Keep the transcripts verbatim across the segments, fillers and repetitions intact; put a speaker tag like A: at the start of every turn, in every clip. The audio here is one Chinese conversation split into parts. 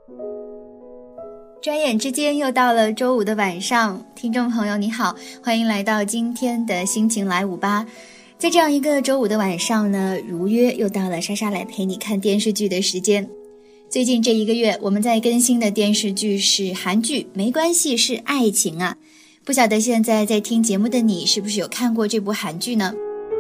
A: 转眼之间又到了周五的晚上，听众朋友你好，欢迎来到今天的心情来五八。在这样一个周五的晚上呢，如约又到了莎莎来陪你看电视剧的时间。最近这一个月我们在更新的电视剧是韩剧《没关系是爱情》啊，不晓得现在在听节目的你是不是有看过这部韩剧呢？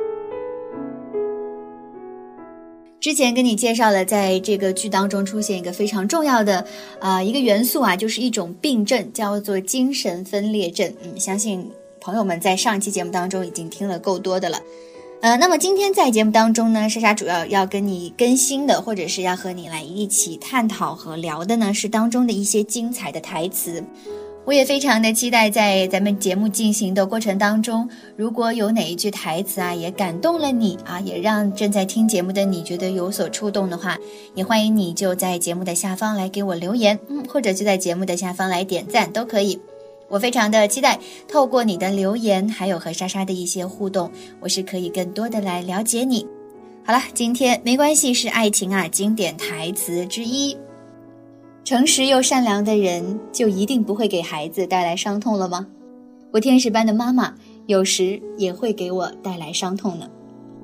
A: 之前跟你介绍了，在这个剧当中出现一个非常重要的啊、呃、一个元素啊，就是一种病症，叫做精神分裂症。嗯，相信朋友们在上期节目当中已经听了够多的了。呃，那么今天在节目当中呢，莎莎主要要跟你更新的，或者是要和你来一起探讨和聊的呢，是当中的一些精彩的台词。我也非常的期待在咱们节目进行的过程当中，如果有哪一句台词啊也感动了你啊，也让正在听节目的你觉得有所触动的话，也欢迎你就在节目的下方来给我留言，嗯，或者就在节目的下方来点赞都可以。我非常的期待透过你的留言还有和莎莎的一些互动，我是可以更多的来了解你。好了，今天没关系是爱情啊经典台词之一，诚实又善良的人就一定不会给孩子带来伤痛了吗？我天使般的妈妈有时也会给我带来伤痛呢。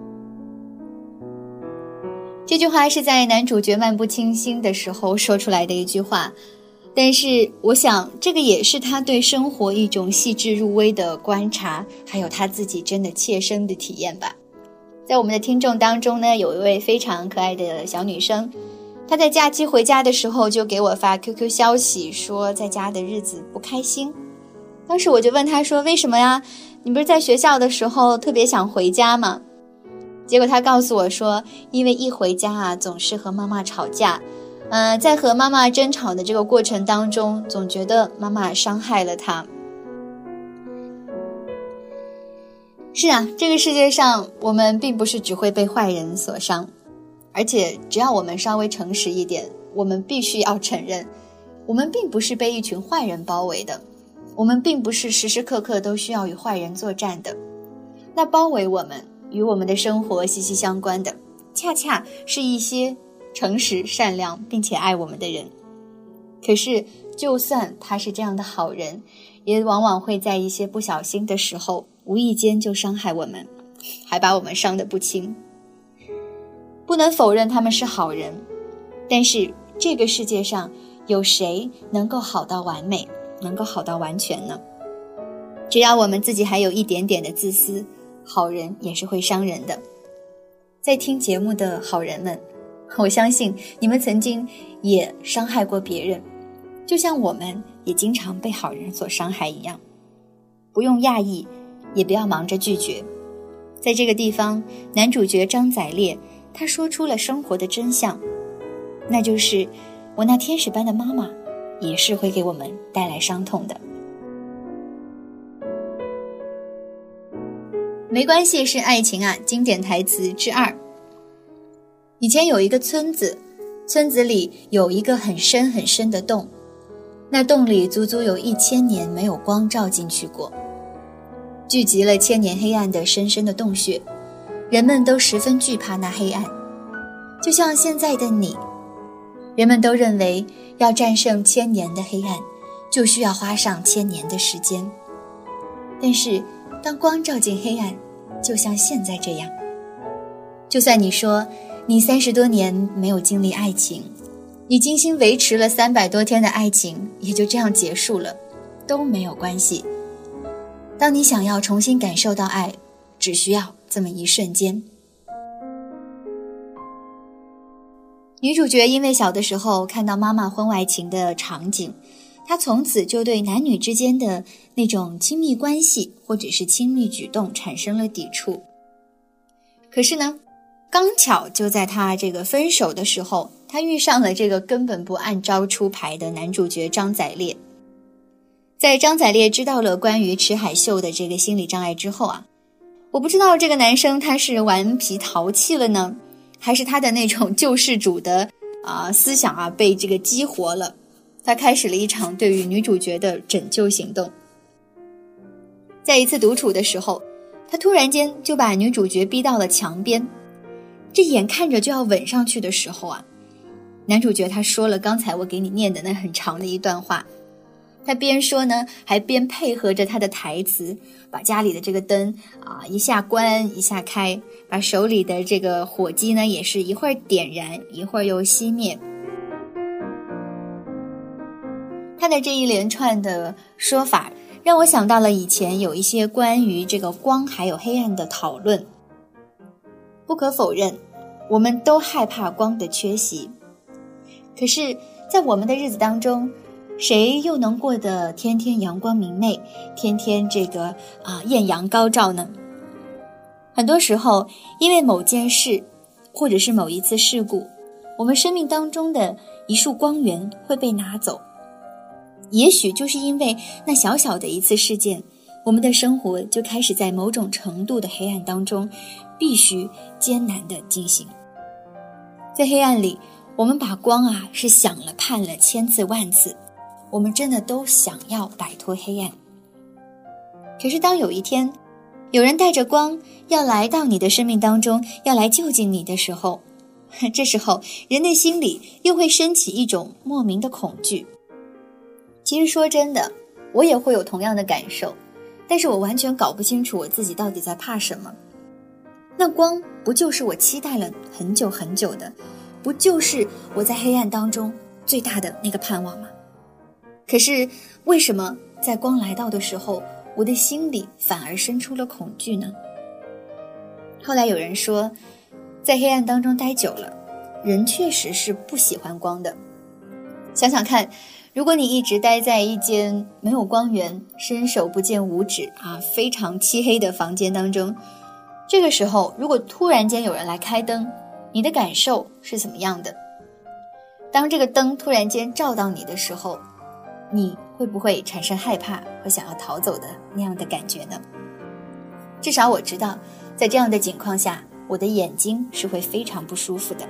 A: 这句话是在男主角漫不经心的时候说出来的一句话，但是我想这个也是他对生活一种细致入微的观察，还有他自己真的切身的体验吧。在我们的听众当中呢，有一位非常可爱的小女生，她在假期回家的时候就给我发 Q Q 消息说在家的日子不开心。当时我就问她说，为什么呀？你不是在学校的时候特别想回家吗？结果她告诉我说，因为一回家啊总是和妈妈吵架，呃，在和妈妈争吵的这个过程当中，总觉得妈妈伤害了她。是啊，这个世界上我们并不是只会被坏人所伤，而且只要我们稍微诚实一点，我们必须要承认，我们并不是被一群坏人包围的，我们并不是时时刻刻都需要与坏人作战的。那包围我们与我们的生活息息相关的，恰恰是一些诚实善良并且爱我们的人。可是就算他是这样的好人，也往往会在一些不小心的时候无意间就伤害我们，还把我们伤得不轻。不能否认他们是好人，但是这个世界上有谁能够好到完美，能够好到完全呢？只要我们自己还有一点点的自私，好人也是会伤人的。在听节目的好人们，我相信你们曾经也伤害过别人，就像我们也经常被好人所伤害一样。不用讶异，也不要忙着拒绝。在这个地方，男主角张宰烈他说出了生活的真相，那就是我那天使般的妈妈也是会给我们带来伤痛的。没关系是爱情啊经典台词之二。以前有一个村子，村子里有一个很深很深的洞，那洞里足足有一千年没有光照进去过，聚集了千年黑暗的深深的洞穴，人们都十分惧怕那黑暗。就像现在的你，人们都认为要战胜千年的黑暗，就需要花上千年的时间。但是当光照进黑暗，就像现在这样，就算你说你三十多年没有经历爱情，你精心维持了三百多天的爱情也就这样结束了，都没有关系。当你想要重新感受到爱，只需要这么一瞬间。女主角因为小的时候看到妈妈婚外情的场景，她从此就对男女之间的那种亲密关系或者是亲密举动产生了抵触。可是呢，刚巧就在她这个分手的时候，她遇上了这个根本不按招出牌的男主角张宰烈。在张宰烈知道了关于池海秀的这个心理障碍之后啊，我不知道这个男生他是顽皮淘气了呢，还是他的那种救世主的啊思想啊被这个激活了，他开始了一场对于女主角的拯救行动。在一次独处的时候，他突然间就把女主角逼到了墙边，这眼看着就要吻上去的时候啊， 男主角他说了刚才我给你念的那很长的一段话，他边说呢，还边配合着他的台词，把家里的这个灯啊一下关一下开，把手里的这个火机呢也是一会儿点燃一会儿又熄灭。他的这一连串的说法让我想到了以前有一些关于这个光还有黑暗的讨论。不可否认，我们都害怕光的缺席，可是在我们的日子当中，谁又能过得天天阳光明媚，天天这个啊艳阳高照呢？很多时候因为某件事或者是某一次事故，我们生命当中的一束光源会被拿走。也许就是因为那小小的一次事件，我们的生活就开始在某种程度的黑暗当中必须艰难地进行。在黑暗里，我们把光啊是想了盼了千次万次，我们真的都想要摆脱黑暗。可是当有一天有人带着光要来到你的生命当中，要来救济你的时候，这时候人的心里又会升起一种莫名的恐惧。其实说真的，我也会有同样的感受，但是我完全搞不清楚我自己到底在怕什么。那光不就是我期待了很久很久的，不就是我在黑暗当中最大的那个盼望吗？可是为什么在光来到的时候，我的心里反而生出了恐惧呢？后来有人说，在黑暗当中待久了，人确实是不喜欢光的。想想看，如果你一直待在一间没有光源、伸手不见五指啊，非常漆黑的房间当中，这个时候如果突然间有人来开灯，你的感受是怎么样的？当这个灯突然间照到你的时候，你会不会产生害怕和想要逃走的那样的感觉呢？至少我知道，在这样的情况下，我的眼睛是会非常不舒服的。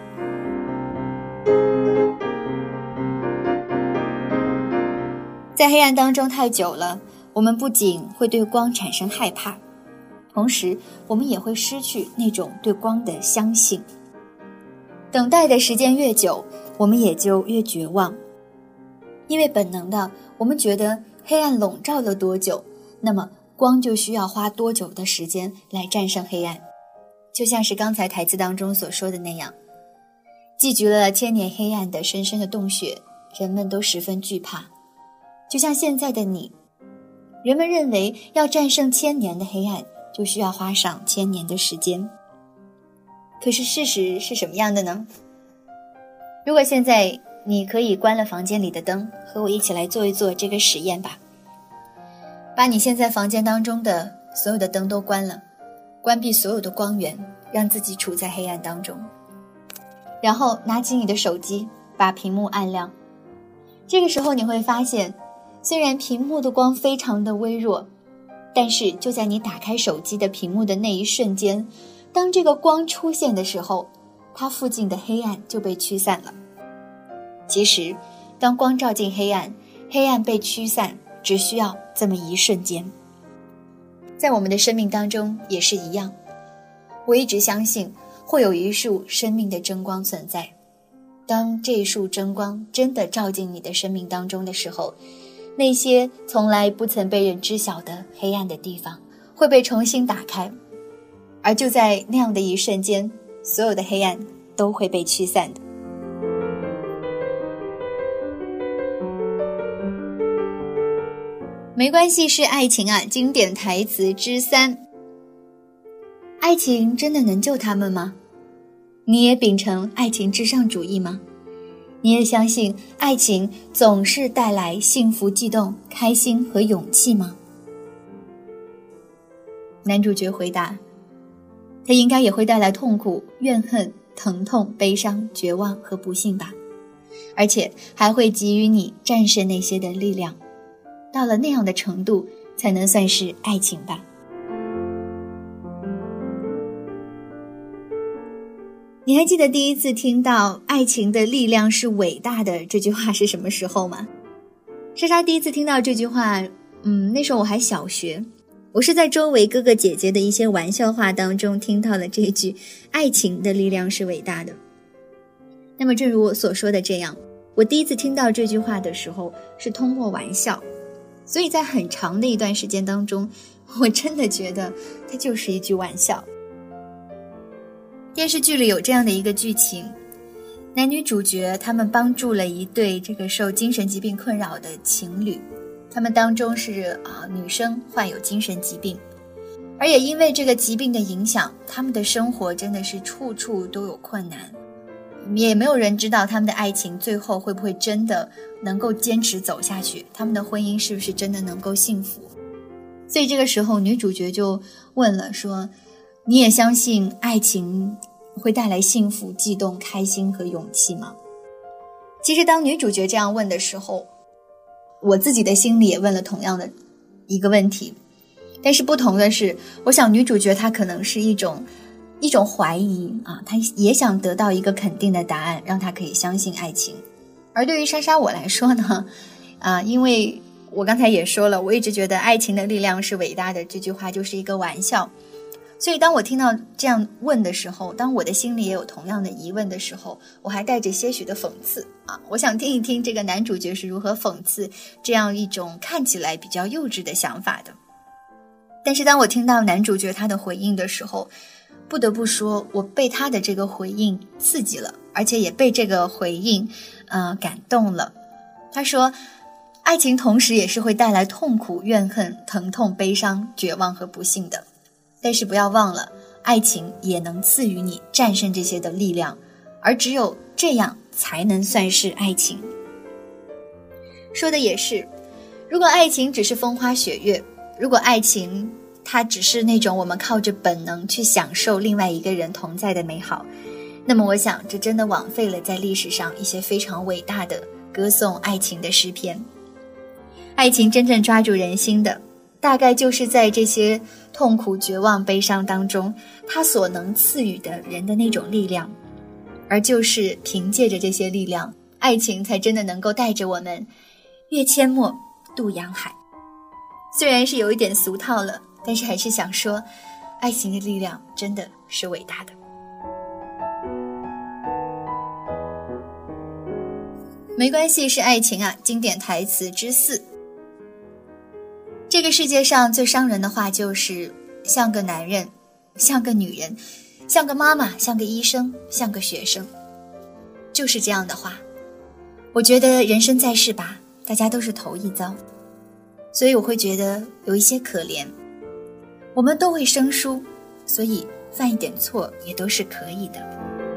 A: 在黑暗当中太久了，我们不仅会对光产生害怕，同时我们也会失去那种对光的相信。等待的时间越久，我们也就越绝望，因为本能的我们觉得黑暗笼罩了多久，那么光就需要花多久的时间来战胜黑暗。就像是刚才台词当中所说的那样，积聚了千年黑暗的深深的洞穴，人们都十分惧怕。就像现在的你，人们认为要战胜千年的黑暗，就需要花上千年的时间。可是事实是什么样的呢？如果现在你可以关了房间里的灯，和我一起来做一做这个实验吧。把你现在房间当中的所有的灯都关了，关闭所有的光源，让自己处在黑暗当中。然后拿起你的手机，把屏幕按亮。这个时候你会发现，虽然屏幕的光非常的微弱，但是就在你打开手机的屏幕的那一瞬间，当这个光出现的时候，它附近的黑暗就被驱散了。其实当光照进黑暗，黑暗被驱散只需要这么一瞬间。在我们的生命当中也是一样，我一直相信会有一束生命的真光存在。当这一束真光真的照进你的生命当中的时候，那些从来不曾被人知晓的黑暗的地方会被重新打开，而就在那样的一瞬间，所有的黑暗都会被驱散的。没关系是爱情啊，经典台词之三。爱情真的能救他们吗？你也秉承爱情至上主义吗？你也相信爱情总是带来幸福悸动、开心和勇气吗？男主角回答，他应该也会带来痛苦、怨恨、疼痛、悲伤、绝望和不幸吧，而且还会给予你战胜那些的力量，到了那样的程度才能算是爱情吧。你还记得第一次听到爱情的力量是伟大的这句话是什么时候吗？莎莎第一次听到这句话，嗯，那时候我还小学，我是在周围哥哥姐姐的一些玩笑话当中听到了这句爱情的力量是伟大的。 那么正如我所说的这样，我第一次听到这句话的时候是通过玩笑，所以在很长的一段时间当中，我真的觉得它就是一句玩笑。电视剧里有这样的一个剧情，男女主角他们帮助了一对这个受精神疾病困扰的情侣，他们当中是啊女生患有精神疾病，而也因为这个疾病的影响，他们的生活真的是处处都有困难，也没有人知道他们的爱情最后会不会真的能够坚持走下去，他们的婚姻是不是真的能够幸福。所以这个时候女主角就问了说，你也相信爱情会带来幸福、悸动、开心和勇气吗？其实当女主角这样问的时候，我自己的心里也问了同样的一个问题，但是不同的是，我想女主角她可能是一种一种怀疑啊，她也想得到一个肯定的答案，让她可以相信爱情。而对于莎莎我来说呢，啊，因为我刚才也说了，我一直觉得爱情的力量是伟大的，这句话就是一个玩笑。所以当我听到这样问的时候，当我的心里也有同样的疑问的时候，我还带着些许的讽刺啊，我想听一听这个男主角是如何讽刺这样一种看起来比较幼稚的想法的。但是当我听到男主角他的回应的时候，不得不说我被他的这个回应刺激了，而且也被这个回应呃感动了。他说爱情同时也是会带来痛苦、怨恨、疼痛、悲伤、绝望和不幸的，但是不要忘了，爱情也能赐予你战胜这些的力量，而只有这样才能算是爱情。说的也是，如果爱情只是风花雪月，如果爱情它只是那种我们靠着本能去享受另外一个人同在的美好，那么我想这真的枉费了在历史上一些非常伟大的歌颂爱情的诗篇。爱情真正抓住人心的，大概就是在这些痛苦、绝望、悲伤当中，它所能赐予的人的那种力量，而就是凭借着这些力量，爱情才真的能够带着我们越阡陌渡洋海。虽然是有一点俗套了，但是还是想说，爱情的力量真的是伟大的。没关系是爱情啊，经典台词之四。这个世界上最伤人的话就是像个男人，像个女人，像个妈妈，像个医生，像个学生，就是这样的话。我觉得人生在世吧，大家都是头一遭，所以我会觉得有一些可怜。我们都会生疏，所以犯一点错也都是可以的。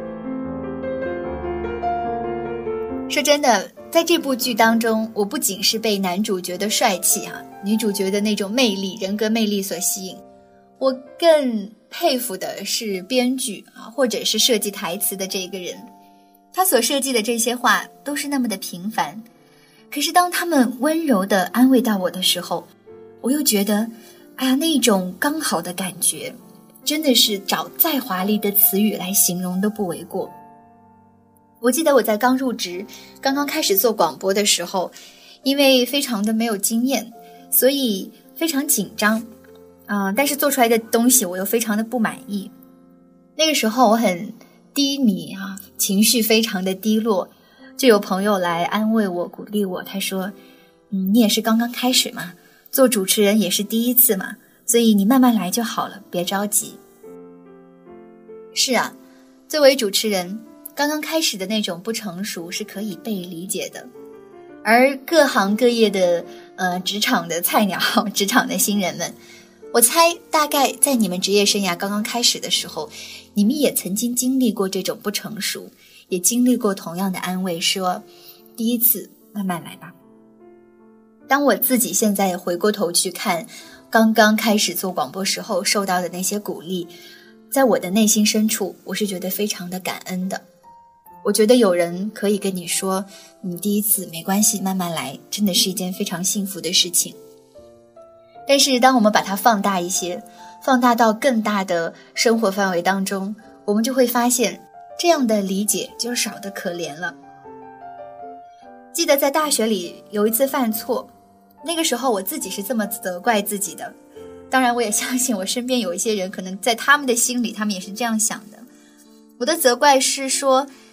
A: 说真的，在这部剧当中，我不仅是被男主角的帅气啊，女主角的那种魅力、人格魅力所吸引，我更佩服的是编剧啊，或者是设计台词的这个人。他所设计的这些话都是那么的平凡，可是当他们温柔地安慰到我的时候，我又觉得，哎呀，那种刚好的感觉，真的是找再华丽的词语来形容都不为过。我记得我在刚入职，刚刚开始做广播的时候，因为非常的没有经验，所以非常紧张啊、呃，但是做出来的东西我又非常的不满意。那个时候我很低迷啊，情绪非常的低落，就有朋友来安慰我、鼓励我，他说嗯，你也是刚刚开始嘛，做主持人也是第一次嘛，所以你慢慢来就好了，别着急。是啊，作为主持人，刚刚开始的那种不成熟是可以被理解的，而各行各业的呃职场的菜鸟、职场的新人们，我猜大概在你们职业生涯刚刚开始的时候，你们也曾经经历过这种不成熟，也经历过同样的安慰，说第一次慢慢来吧。当我自己现在也回过头去看刚刚开始做广播时候受到的那些鼓励，在我的内心深处，我是觉得非常的感恩的。我觉得有人可以跟你说，你第一次没关系，慢慢来，真的是一件非常幸福的事情。但是当我们把它放大一些，放大到更大的生活范围当中，我们就会发现这样的理解就少得可怜了。记得在大学里有一次犯错，那个时候我自己是这么责怪自己的，当然我也相信我身边有一些人可能在他们的心里他们也是这样想的。我的责怪是说，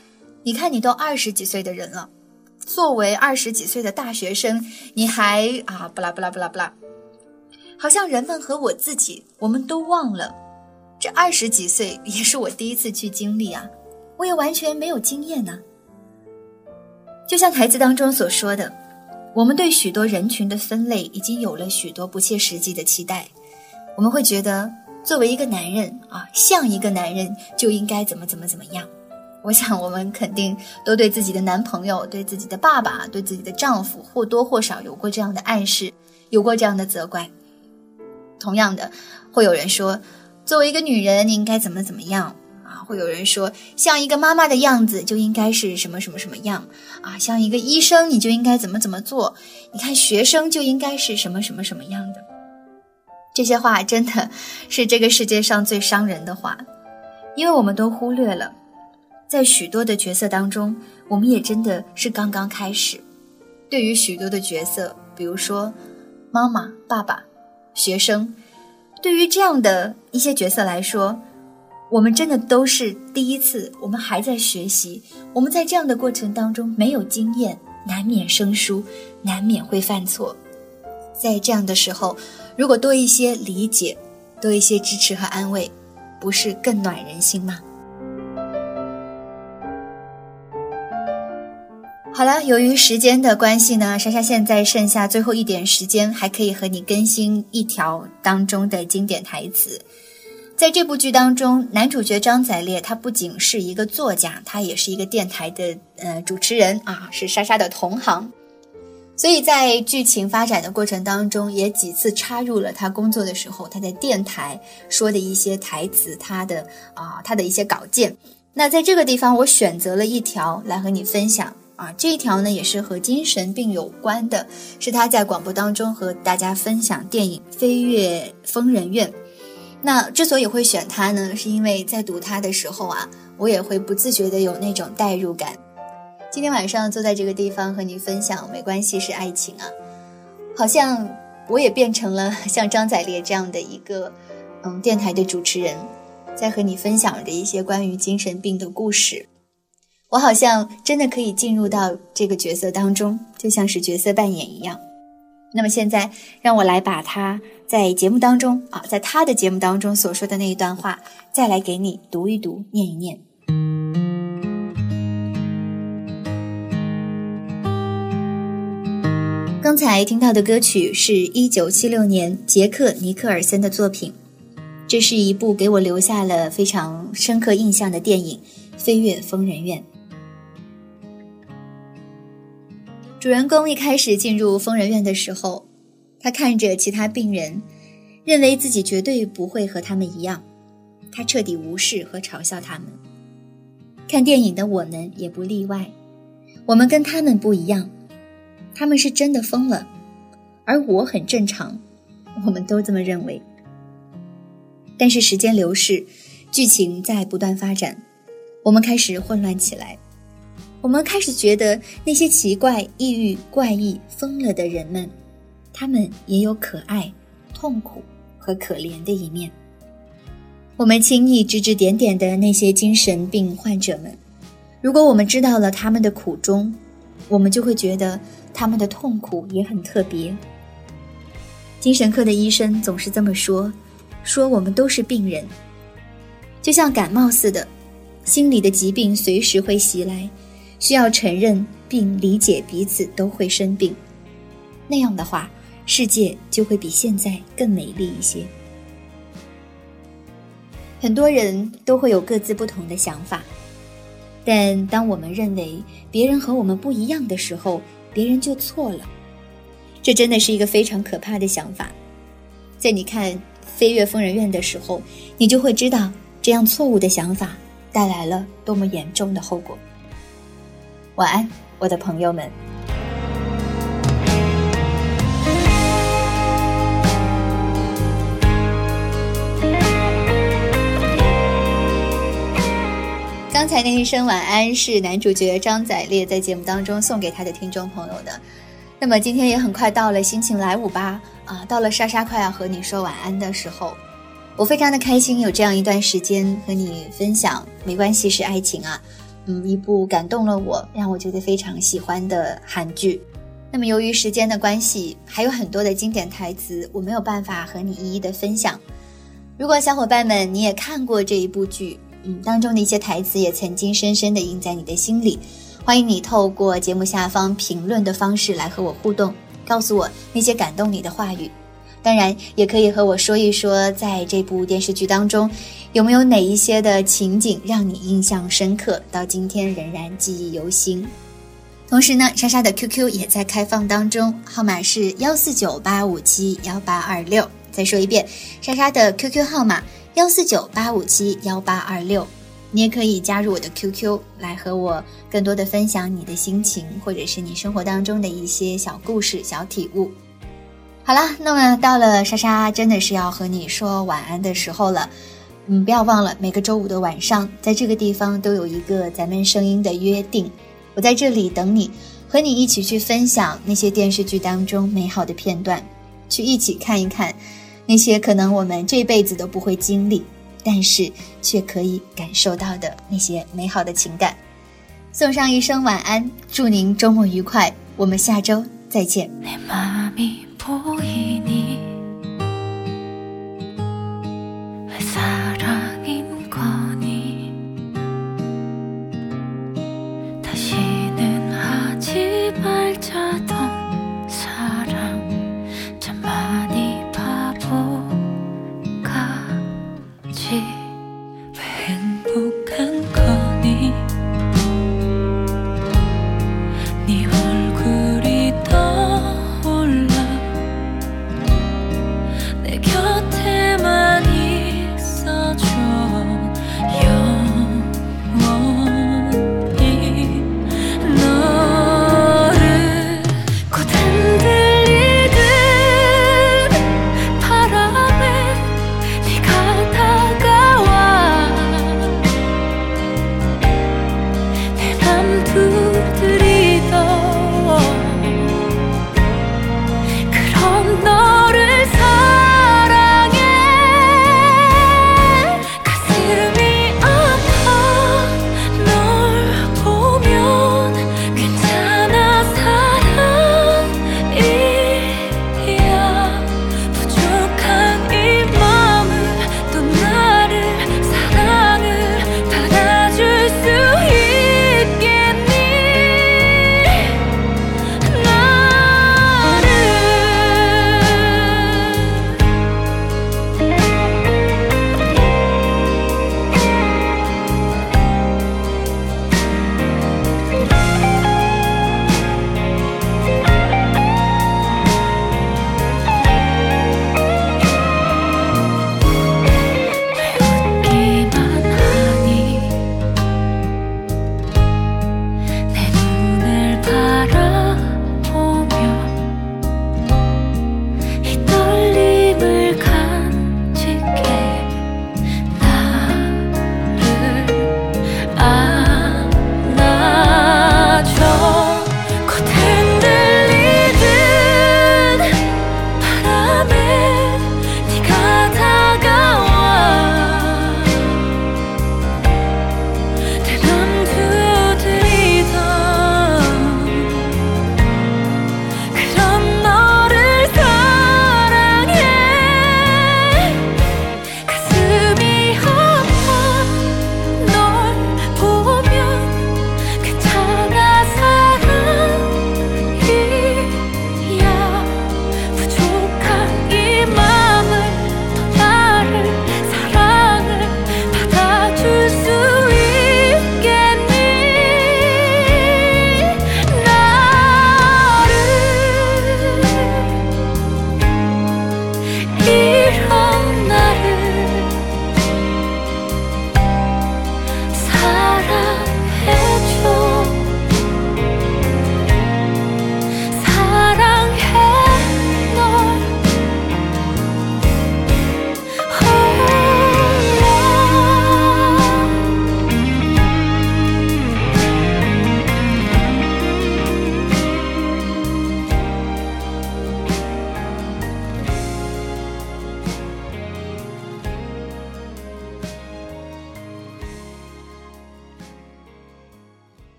A: 你看你都二十几岁的人了，作为二十几岁的大学生，你还啊不啦不啦不啦不啦，好像人们和我自己，我们都忘了，这二十几岁也是我第一次去经历啊，我也完全没有经验呢、啊。就像台词当中所说的，我们对许多人群的分类已经有了许多不切实际的期待，我们会觉得作为一个男人啊，像一个男人就应该怎么怎么怎么样。我想我们肯定都对自己的男朋友、对自己的爸爸、对自己的丈夫或多或少有过这样的暗示，有过这样的责怪。同样的，会有人说作为一个女人你应该怎么怎么样啊，会有人说像一个妈妈的样子就应该是什么什么什么样啊，像一个医生你就应该怎么怎么做，你看学生就应该是什么什么什么样的。这些话真的是这个世界上最伤人的话，因为我们都忽略了在许多的角色当中，我们也真的是刚刚开始。对于许多的角色，比如说妈妈、爸爸、学生，对于这样的一些角色来说，我们真的都是第一次，我们还在学习，我们在这样的过程当中没有经验，难免生疏，难免会犯错。在这样的时候，如果多一些理解，多一些支持和安慰，不是更暖人心吗？好了，由于时间的关系呢，莎莎现在剩下最后一点时间，还可以和你更新一条当中的经典台词。在这部剧当中，男主角张宰烈他不仅是一个作家，他也是一个电台的呃主持人啊，是莎莎的同行。所以在剧情发展的过程当中，也几次插入了他工作的时候他在电台说的一些台词，他的啊他的一些稿件。那在这个地方我选择了一条来和你分享啊，这一条呢也是和精神病有关的，是他在广播当中和大家分享电影《飞越疯人院》。那之所以会选它呢，是因为在读它的时候啊，我也会不自觉的有那种代入感。今天晚上坐在这个地方和你分享没关系是爱情啊，好像我也变成了像张宰烈这样的一个嗯电台的主持人，在和你分享着一些关于精神病的故事。我好像真的可以进入到这个角色当中，就像是角色扮演一样。那么现在让我来把他在节目当中啊，在他的节目当中所说的那一段话再来给你读一读，念一念。刚才听到的歌曲是一九七六年杰克尼克尔森的作品，这是一部给我留下了非常深刻印象的电影《飞越疯人院》。主人公一开始进入疯人院的时候，他看着其他病人，认为自己绝对不会和他们一样，他彻底无视和嘲笑他们。看电影的我们也不例外，我们跟他们不一样，他们是真的疯了，而我很正常，我们都这么认为。但是时间流逝，剧情在不断发展，我们开始混乱起来，我们开始觉得那些奇怪、抑郁、怪异、疯了的人们，他们也有可爱、痛苦和可怜的一面。我们轻易指指点点的那些精神病患者们，如果我们知道了他们的苦衷，我们就会觉得他们的痛苦也很特别。精神科的医生总是这么说，说我们都是病人，就像感冒似的，心理的疾病随时会袭来，需要承认并理解彼此都会生病，那样的话，世界就会比现在更美丽一些。很多人都会有各自不同的想法，但当我们认为别人和我们不一样的时候，别人就错了。这真的是一个非常可怕的想法。在你看《飞越疯人院》的时候，你就会知道这样错误的想法带来了多么严重的后果。晚安，我的朋友们。刚才那一声晚安是男主角张宰烈在节目当中送给他的听众朋友的。那么今天也很快到了心情来舞吧啊，到了莎莎快要和你说晚安的时候，我非常的开心有这样一段时间和你分享没关系是爱情啊。 嗯，一部感动了我，让我觉得非常喜欢的韩剧。那么由于时间的关系，还有很多的经典台词我没有办法和你一一的分享。如果小伙伴们你也看过这一部剧，嗯，当中的一些台词也曾经深深地印在你的心里，欢迎你透过节目下方评论的方式来和我互动，告诉我那些感动你的话语。当然也可以和我说一说，在这部电视剧当中有没有哪一些的情景让你印象深刻，到今天仍然记忆犹新。同时呢，莎莎的 Q Q 也在开放当中，号码是一四九八五七一八二六。再说一遍，莎莎的 Q Q 号码一四九八五七一八二六。你也可以加入我的 Q Q 来和我更多的分享你的心情，或者是你生活当中的一些小故事、小体悟。好啦，那么到了莎莎真的是要和你说晚安的时候了。嗯，不要忘了，每个周五的晚上，在这个地方都有一个咱们声音的约定。我在这里等你，和你一起去分享那些电视剧当中美好的片段，去一起看一看那些可能我们这辈子都不会经历，但是却可以感受到的那些美好的情感。送上一声晚安，祝您周末愉快，我们下周再见。
B: 다시